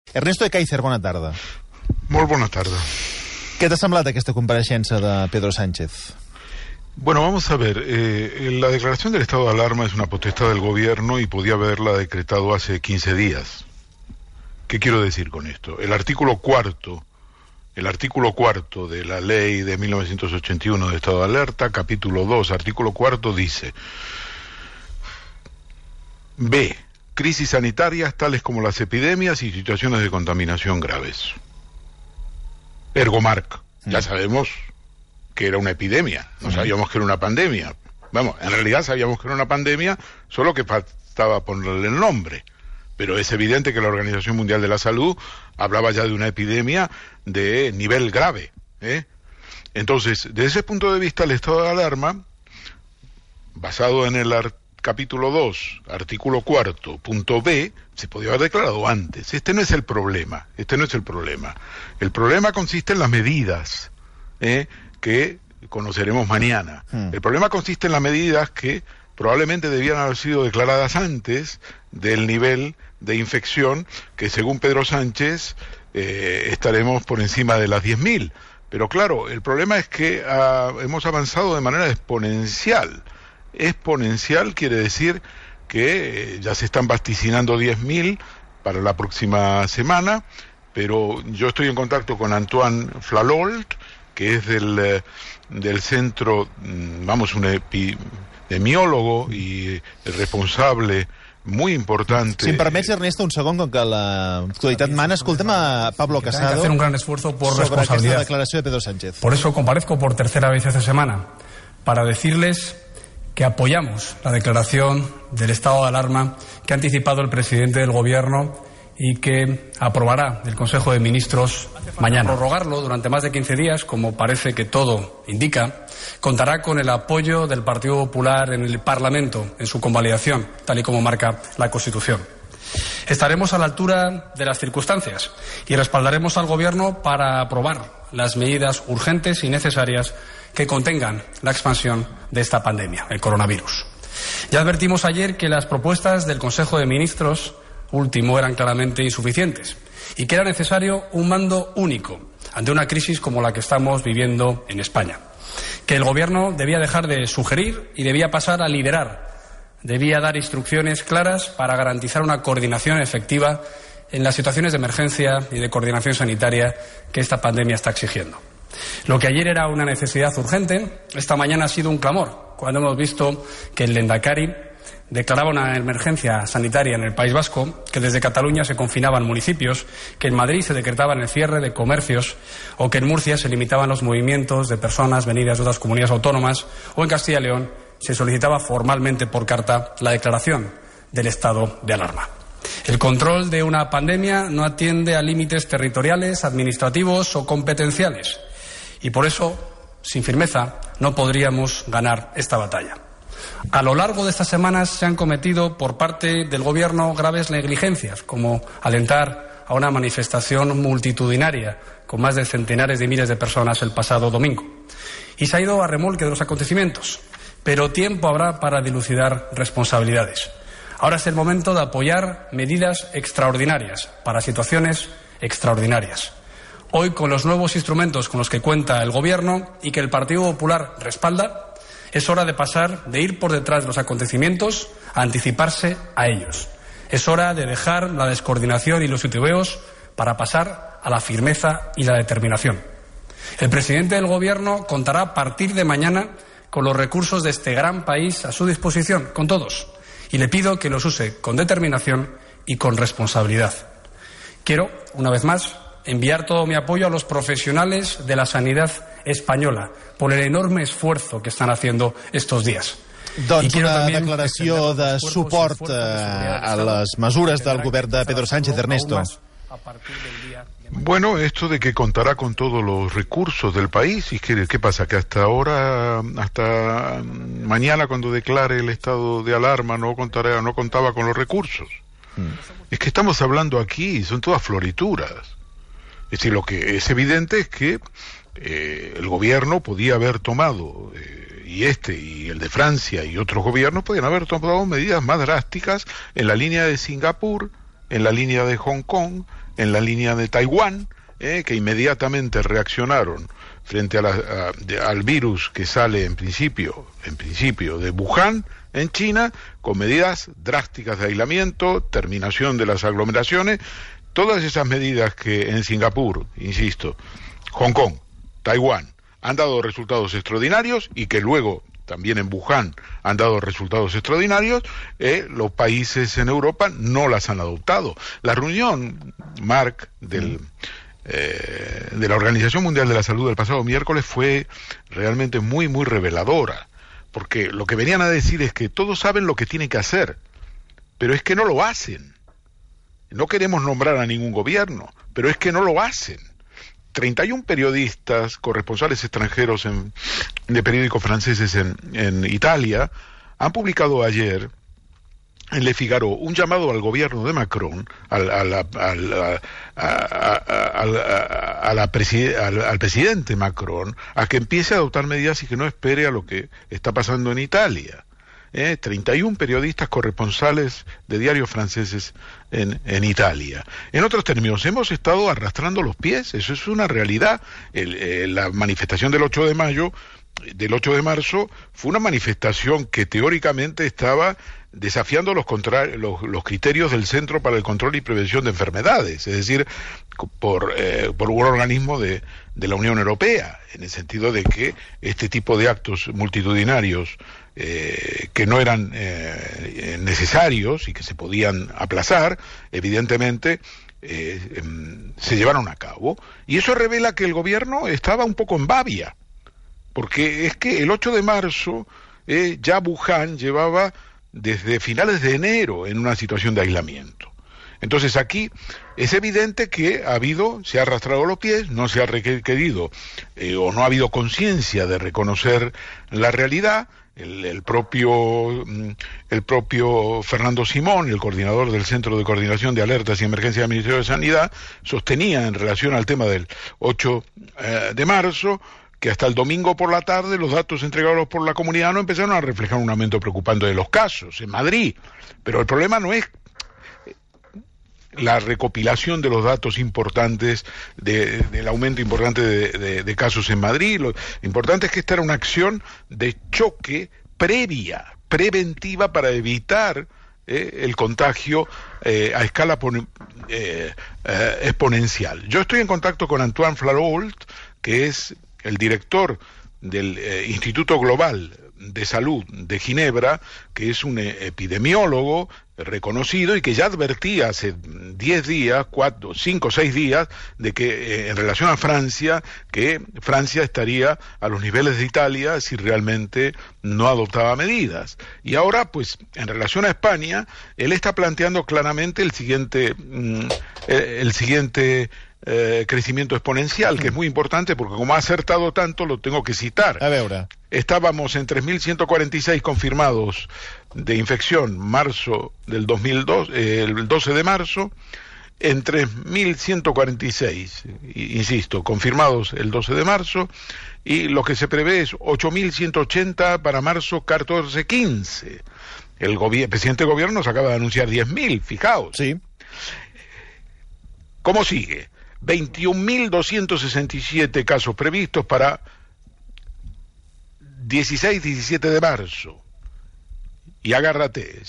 Ernesto de Kaiser, bona tarda. Molt bona tarda. ¿Qué te ha semblado esta compareixença de Pedro Sánchez? Bueno, vamos a ver. La declaración del estado de alarma es una potestad del gobierno y podía haberla decretado hace 15 días. ¿Qué quiero decir con esto? El artículo cuarto de la ley de 1981 de estado de alerta, capítulo 2, artículo cuarto, dice: B. Crisis sanitarias tales como las epidemias y situaciones de contaminación graves. Ergomarc. Ya sabemos que era una epidemia, no sabíamos que era una pandemia. Vamos, en realidad sabíamos que era una pandemia, solo que faltaba ponerle el nombre. Pero es evidente que la Organización Mundial de la Salud hablaba ya de una epidemia de nivel grave, Entonces, desde ese punto de vista, el estado de alarma, basado en el capítulo 2, artículo cuarto, punto B, se podía haber declarado antes. Este no es el problema. El problema consiste en las medidas que conoceremos mañana. El problema consiste en las medidas que probablemente debían haber sido declaradas antes del nivel de infección, que según Pedro Sánchez estaremos por encima de las 10.000. Pero claro, el problema es que hemos avanzado de manera exponencial. Exponencial quiere decir que ya se están vaticinando 10.000 para la próxima semana, pero yo estoy en contacto con Antoine Flalol, que es del centro, un epidemiólogo y responsable muy importante. Si em permets, Ernesto, un segon, com que l'actualitat mana, escolta'm a Pablo Casado hacer un gran esfuerzo por sobre responsabilidad. Aquesta declaració de Pedro Sánchez. Por eso comparezco por tercera vez esta semana, para decirles que apoyamos la declaración del estado de alarma que ha anticipado el presidente del Gobierno y que aprobará el Consejo de Ministros mañana. Prorrogarlo durante más de 15 días, como parece que todo indica, contará con el apoyo del Partido Popular en el Parlamento en su convalidación, tal y como marca la Constitución. Estaremos a la altura de las circunstancias y respaldaremos al Gobierno para aprobar las medidas urgentes y necesarias que contengan la expansión de esta pandemia, el coronavirus. Ya advertimos ayer que las propuestas del Consejo de Ministros último eran claramente insuficientes y que era necesario un mando único ante una crisis como la que estamos viviendo en España. Que el Gobierno debía dejar de sugerir y debía pasar a liderar. Debía dar instrucciones claras para garantizar una coordinación efectiva en las situaciones de emergencia y de coordinación sanitaria que esta pandemia está exigiendo. Lo que ayer era una necesidad urgente, esta mañana ha sido un clamor, cuando hemos visto que el Lehendakari declaraba una emergencia sanitaria en el País Vasco, que desde Cataluña se confinaban municipios, que en Madrid se decretaban el cierre de comercios o que en Murcia se limitaban los movimientos de personas venidas de otras comunidades autónomas, o en Castilla y León se solicitaba formalmente por carta la declaración del estado de alarma. El control de una pandemia no atiende a límites territoriales, administrativos o competenciales y por eso, sin firmeza, no podríamos ganar esta batalla. A lo largo de estas semanas se han cometido por parte del Gobierno graves negligencias, como alentar a una manifestación multitudinaria con más de centenares de miles de personas el pasado domingo. Y se ha ido a remolque de los acontecimientos, pero tiempo habrá para dilucidar responsabilidades. Ahora es el momento de apoyar medidas extraordinarias para situaciones extraordinarias. Hoy, con los nuevos instrumentos con los que cuenta el Gobierno y que el Partido Popular respalda, es hora de pasar de ir por detrás de los acontecimientos a anticiparse a ellos. Es hora de dejar la descoordinación y los titubeos para pasar a la firmeza y la determinación. El presidente del Gobierno contará a partir de mañana con los recursos de este gran país a su disposición, con todos, y le pido que los use con determinación y con responsabilidad. Quiero, una vez más, enviar todo mi apoyo a los profesionales de la sanidad española por el enorme esfuerzo que están haciendo estos días. Doncs una declaració de suport a les mesures del govern de Pedro Sánchez, Ernesto. Bueno, esto de que contará con todos los recursos del país, ¿y qué pasa? Que hasta ahora, hasta mañana cuando declare el estado de alarma no contaba con los recursos. Es que estamos hablando aquí, son todas florituras. Es decir, lo que es evidente es que el gobierno podía haber tomado, y el de Francia y otros gobiernos podían haber tomado medidas más drásticas en la línea de Singapur, en la línea de Hong Kong, en la línea de Taiwán, que inmediatamente reaccionaron frente al virus que sale en principio de Wuhan, en China, con medidas drásticas de aislamiento, terminación de las aglomeraciones, todas esas medidas que en Singapur, insisto, Hong Kong, Taiwán, han dado resultados extraordinarios y que luego también en Wuhan han dado resultados extraordinarios, los países en Europa no las han adoptado. La reunión, Marc, de la Organización Mundial de la Salud del pasado miércoles fue realmente muy, muy reveladora, porque lo que venían a decir es que todos saben lo que tienen que hacer, pero es que no lo hacen. No queremos nombrar a ningún gobierno, pero es que no lo hacen. 31 periodistas, corresponsales extranjeros de periódicos franceses en Italia, han publicado ayer en Le Figaro un llamado al gobierno de Macron, al presidente Macron, a que empiece a adoptar medidas y que no espere a lo que está pasando en Italia. 31 periodistas corresponsales de diarios franceses en Italia. En otros términos, hemos estado arrastrando los pies, eso es una realidad. La manifestación del 8 de marzo, fue una manifestación que teóricamente estaba desafiando los criterios del Centro para el Control y Prevención de Enfermedades, es decir, por un organismo de la Unión Europea, en el sentido de que este tipo de actos multitudinarios que no eran necesarios y que se podían aplazar, evidentemente se llevaron a cabo, y eso revela que el gobierno estaba un poco en babia, porque es que el 8 de marzo ya Wuhan llevaba desde finales de enero en una situación de aislamiento. Entonces aquí es evidente que se ha arrastrado los pies, no se ha requerido o no ha habido conciencia de reconocer la realidad. El propio Fernando Simón, el coordinador del Centro de Coordinación de Alertas y Emergencias del Ministerio de Sanidad, sostenía en relación al tema del 8 de marzo que hasta el domingo por la tarde los datos entregados por la comunidad no empezaron a reflejar un aumento preocupante de los casos en Madrid. Pero el problema no es la recopilación de los datos importantes del aumento importante de casos en Madrid. Lo importante es que esta era una acción de choque preventiva para evitar el contagio a escala exponencial. Yo estoy en contacto con Antoine Flahault, que es el director del Instituto Global de Salud de Ginebra, que es un epidemiólogo reconocido y que ya advertía hace 10 días, 5 o 6 días, de que en relación a Francia, que Francia estaría a los niveles de Italia si realmente no adoptaba medidas. Y ahora, pues, en relación a España, él está planteando claramente el siguiente crecimiento exponencial, que es muy importante porque como ha acertado tanto, lo tengo que citar. A veure. Estábamos en 3.146 confirmados de infección marzo del 2002, el 12 de marzo, en 3.146, insisto, confirmados el 12 de marzo, y lo que se prevé es 8.180 para marzo 14-15. El presidente del gobierno nos acaba de anunciar 10.000, fijaos. Sí. ¿Cómo sigue? 21.267 casos previstos para 16-17 de marzo. Y agárrate,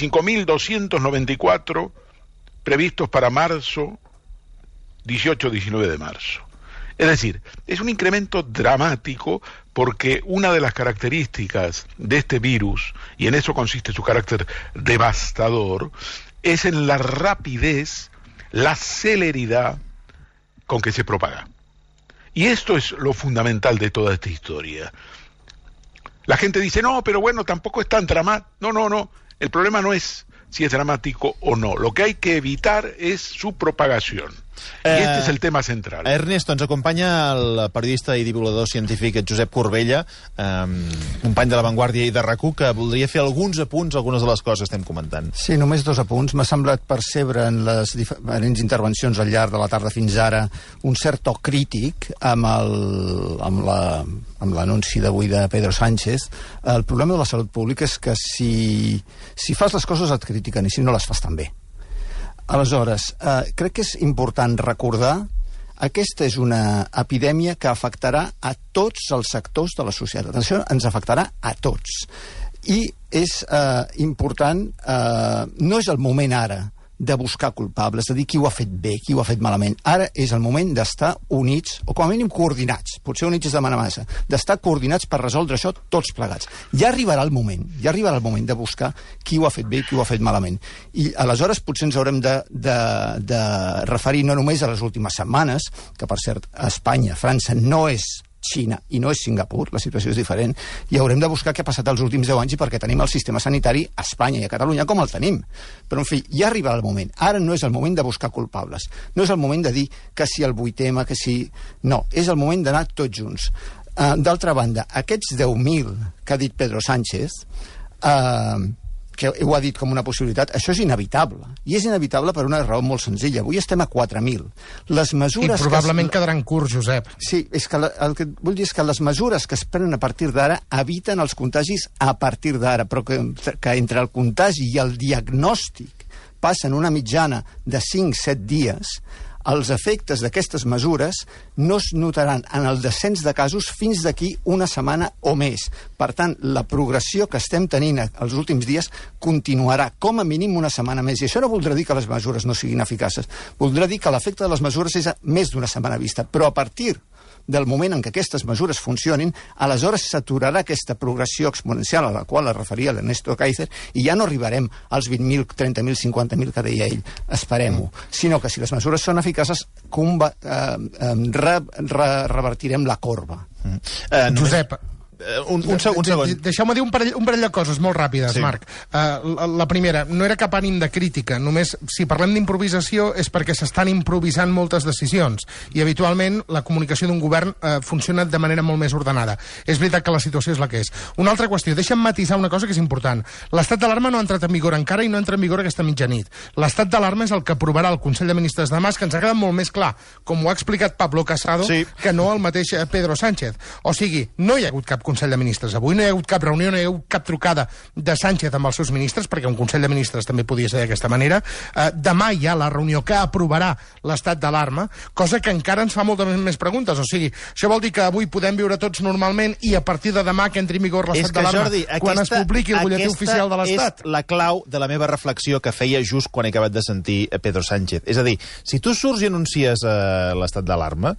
55.294 previstos para marzo, 18-19 de marzo. Es decir, es un incremento dramático porque una de las características de este virus, y en eso consiste su carácter devastador, es en la rapidez, la celeridad con que se propaga. Y esto es lo fundamental de toda esta historia. La gente dice, no, pero bueno, tampoco es tan dramático. No. El problema no es si es dramático o no. Lo que hay que evitar es su propagación. I este és el tema central. Ernesto, ens acompanya el periodista i divulgador científic Josep Corbella, company de La Vanguardia i de RAC1, que voldria fer alguns apunts a algunes de les coses que estem comentant. Sí, només 2 apunts. M'ha semblat percebre en les diferents intervencions al llarg de la tarda fins ara un cert to crític amb l'anunci d'avui de Pedro Sánchez. El problema de la salut pública és que si fas les coses et critiquen i si no les fas també. Aleshores, crec que és important recordar aquesta és una epidèmia que afectarà a tots els sectors de la societat. Això ens afectarà a tots. I és important, no és el moment ara de buscar culpables, de dir qui ho ha fet bé, qui ho ha fet malament. Ara és el moment d'estar units, o com a mínim coordinats, potser units és demanar massa, d'estar coordinats per resoldre això tots plegats. Ja arribarà el moment de buscar qui ho ha fet bé i qui ho ha fet malament. I aleshores potser ens haurem de referir no només a les últimes setmanes, que per cert a Espanya, França no és Xina i no és Singapur, la situació és diferent, i haurem de buscar què ha passat els últims 10 anys i perquè tenim el sistema sanitari a Espanya i a Catalunya com el tenim. Però, en fi, ja arribarà el moment. Ara no és el moment de buscar culpables. No és el moment de dir que si el 8M, que si... No, és el moment d'anar tots junts. D'altra banda, aquests 10.000 que ha dit Pedro Sánchez, que ho ha dit com una possibilitat, això és inevitable. I és inevitable per una raó molt senzilla. Avui estem a 4.000. Les mesures... I probablement quedaran curts, Josep. Sí, és que el que vull dir és que les mesures que es prenen a partir d'ara eviten els contagis a partir d'ara, però que entre el contagi i el diagnòstic passen una mitjana de 5-7 dies, els efectes d'aquestes mesures no es notaran en el descens de casos fins d'aquí una setmana o més. Per tant, la progressió que estem tenint els últims dies continuarà com a mínim una setmana més. I això no voldrà dir que les mesures no siguin eficaces. Voldrà dir que l'efecte de les mesures és a més d'una setmana vista. Però a partir del moment en què aquestes mesures funcionin, aleshores s'aturarà aquesta progressió exponencial a la qual es referia l'Ernesto Kaiser i ja no arribarem als 20.000, 30.000, 50.000 que deia ell. Esperem-ho. Sinó que si les mesures són eficaces, revertirem la corba. Josep, un segon. Deixeu-me dir un parell de coses molt ràpides, sí. Marc. La primera, no era cap ànim de crítica, només si parlem d'improvisació és perquè s'estan improvisant moltes decisions i habitualment la comunicació d'un govern funciona de manera molt més ordenada. És veritat que la situació és la que és. Una altra qüestió, deixa'm matisar una cosa que és important. L'estat d'alarma no ha entrat en vigor encara i no entra en vigor aquesta mitjanit. L'estat d'alarma és el que aprovarà el Consell de Ministres demà, que ens ha quedat molt més clar, com ho ha explicat Pablo Casado, sí, que no el mateix Pedro Sánchez. O sigui, no hi ha hagut cap Consell de Ministres. Avui no hi ha hagut cap reunió, no hi ha hagut cap trucada de Sánchez amb els seus ministres, perquè un Consell de Ministres també podia ser d'aquesta manera. Demà hi ha la reunió que aprovarà l'estat d'alarma, cosa que encara ens fa moltes més preguntes. O sigui, això vol dir que avui podem viure tots normalment i a partir de demà que entri en vigor l'estat d'alarma, Jordi, quan es publiqui el butlletí oficial de l'Estat. És la clau de la meva reflexió que feia just quan he acabat de sentir Pedro Sánchez. És a dir, si tu surts i anuncies l'estat d'alarma,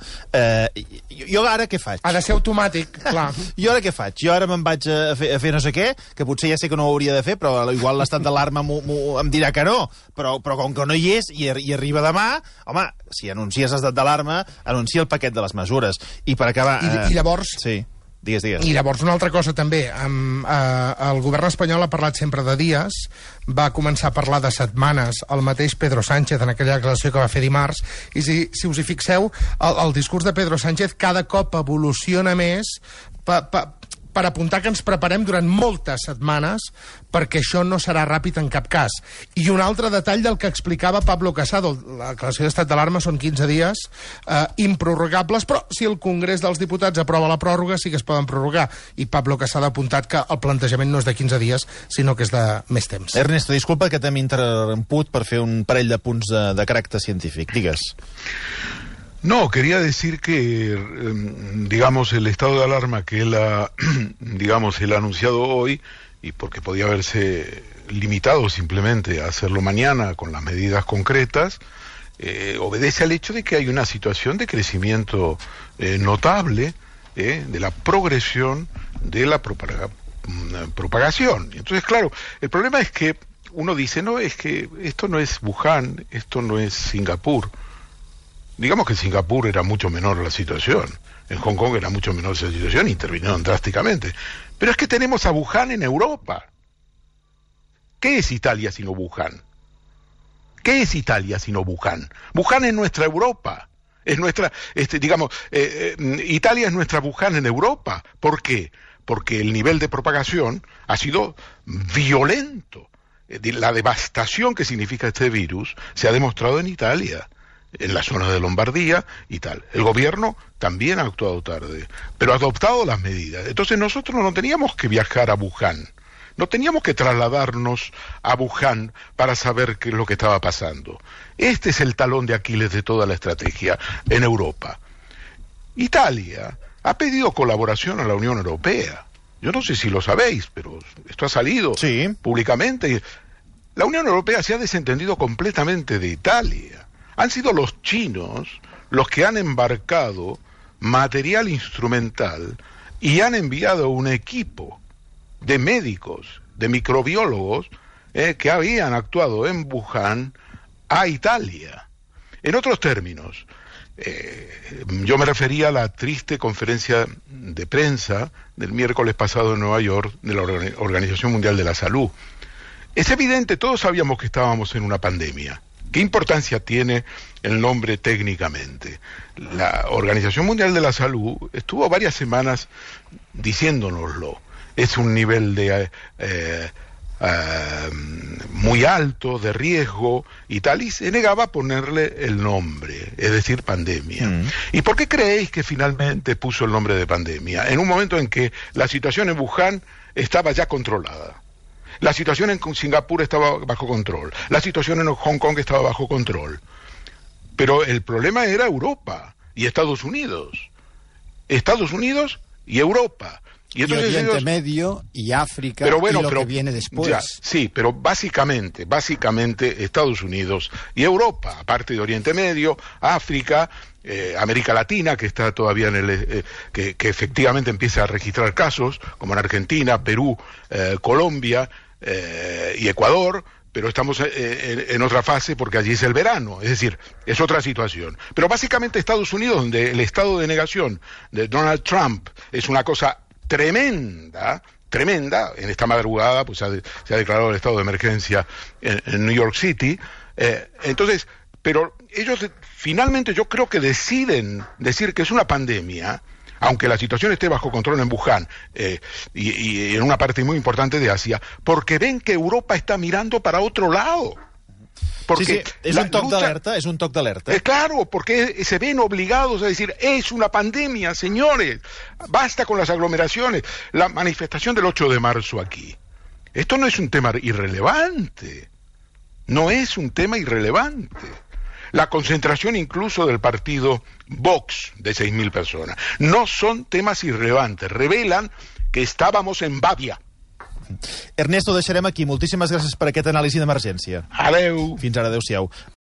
jo ara què faig? Ha de ser automàtic, clar. Jo ara què faig? Jo ara me'n vaig a fer no sé què, que potser ja sé que no ho hauria de fer, però igual l'estat d'alarma em dirà que no. Però com que no hi és i arriba demà, home, si anuncies l'estat d'alarma, anuncia el paquet de les mesures. I per acabar... I llavors... Sí. Digues. I llavors una altra cosa també, el govern espanyol ha parlat sempre de dies, va començar a parlar de setmanes el mateix Pedro Sánchez en aquella declaració que va fer dimarts, i si us hi fixeu, el discurs de Pedro Sánchez cada cop evoluciona més per apuntar que ens preparem durant moltes setmanes perquè això no serà ràpid en cap cas. I un altre detall del que explicava Pablo Casado, la declaració d'estat d'alarma són 15 dies improrrogables, però si el Congrés dels Diputats aprova la pròrroga sí que es poden prorrogar, i Pablo Casado ha apuntat que el plantejament no és de 15 dies, sinó que és de més temps. Ernesto, disculpa que t'hem interromput per fer un parell de punts de caràcter científic. Digues. No, quería decir que, digamos, el estado de alarma que él ha, digamos, él ha anunciado hoy, y porque podía haberse limitado simplemente a hacerlo mañana con las medidas concretas, obedece al hecho de que hay una situación de crecimiento notable de la progresión de la propagación. Entonces, claro, el problema es que uno dice, no, es que esto no es Wuhan, esto no es Singapur. Digamos que en Singapur era mucho menor la situación, en Hong Kong era mucho menor esa situación, intervinieron drásticamente. Pero es que tenemos a Wuhan en Europa. ¿Qué es Italia sino Wuhan? ¿Qué es Italia sino Wuhan? Wuhan es nuestra Europa. Es nuestra, Italia es nuestra Wuhan en Europa. ¿Por qué? Porque el nivel de propagación ha sido violento. La devastación que significa este virus se ha demostrado en Italia, en la zona de Lombardía y tal. El gobierno también ha actuado tarde, pero ha adoptado las medidas. Entonces nosotros no teníamos que viajar a Wuhan, No teníamos que trasladarnos a Wuhan para saber qué es lo que estaba pasando. Este es el talón de Aquiles de toda la estrategia en Europa. Italia ha pedido colaboración a la Unión Europea. Yo no sé si lo sabéis, pero esto ha salido públicamente. La Unión Europea se ha desentendido completamente de Italia. Han sido los chinos los que han embarcado material instrumental y han enviado un equipo de médicos, de microbiólogos, que habían actuado en Wuhan a Italia. En otros términos, yo me refería a la triste conferencia de prensa del miércoles pasado en Nueva York de la Organización Mundial de la Salud. Es evidente, todos sabíamos que estábamos en una pandemia. ¿Qué importancia tiene el nombre técnicamente? La Organización Mundial de la Salud estuvo varias semanas diciéndonoslo. Es un nivel de muy alto, de riesgo y tal, y se negaba a ponerle el nombre, es decir, pandemia. ¿Y por qué creéis que finalmente puso el nombre de pandemia? En un momento en que la situación en Wuhan estaba ya controlada. La situación en Singapur estaba bajo control. La situación en Hong Kong estaba bajo control. Pero el problema era Europa y Estados Unidos. Estados Unidos y Europa. Y Oriente Medio y África, pero bueno, y lo que viene después. Ya, sí, pero básicamente Estados Unidos y Europa, aparte de Oriente Medio, África, América Latina, que está todavía en que efectivamente empieza a registrar casos, como en Argentina, Perú, Colombia y Ecuador, pero estamos en otra fase porque allí es el verano, es decir, es otra situación. Pero básicamente Estados Unidos, donde el estado de negación de Donald Trump es una cosa tremenda, en esta madrugada pues se ha declarado el estado de emergencia en New York City, entonces, pero ellos finalmente yo creo que deciden decir que es una pandemia, aunque la situación esté bajo control en Wuhan y en una parte muy importante de Asia, porque ven que Europa está mirando para otro lado. Porque es un toc d'alerta, claro, porque se ven obligados a decir, es una pandemia, señores, basta con las aglomeraciones. La manifestación del 8 de marzo aquí, esto no es un tema irrelevante, La concentración incluso del partido Vox de 6.000 personas, no son temas irrelevantes, revelan que estábamos en Bavia. Ernesto, deixarem aquí. Moltíssimes gràcies per aquest anàlisi d'emergència. Adeu. Fins ara, adeu-siau.